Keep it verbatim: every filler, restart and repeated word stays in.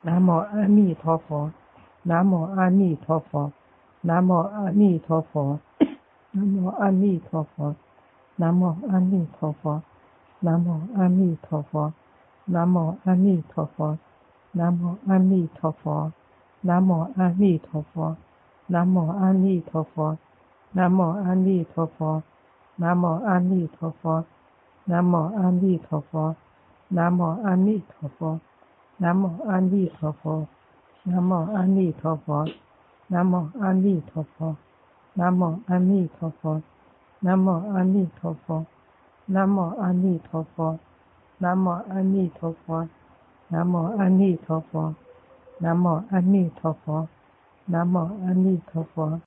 南无阿弥陀佛，南无阿弥陀佛，南无阿弥陀佛，南无阿弥陀佛，南无阿弥陀佛，南无阿弥陀佛，南无阿弥陀佛，南无阿弥陀佛，南无阿弥陀佛，南无阿弥陀佛，南无阿弥陀佛，南无阿弥陀佛，南无阿弥陀佛，南无阿弥陀佛。南无阿弥陀佛，南无阿弥陀佛，南无阿弥陀佛，南无阿弥陀佛，南无阿弥陀佛，南无阿弥陀佛，南无阿弥陀佛，南无阿弥陀佛，南无阿弥陀佛，南无阿弥陀佛。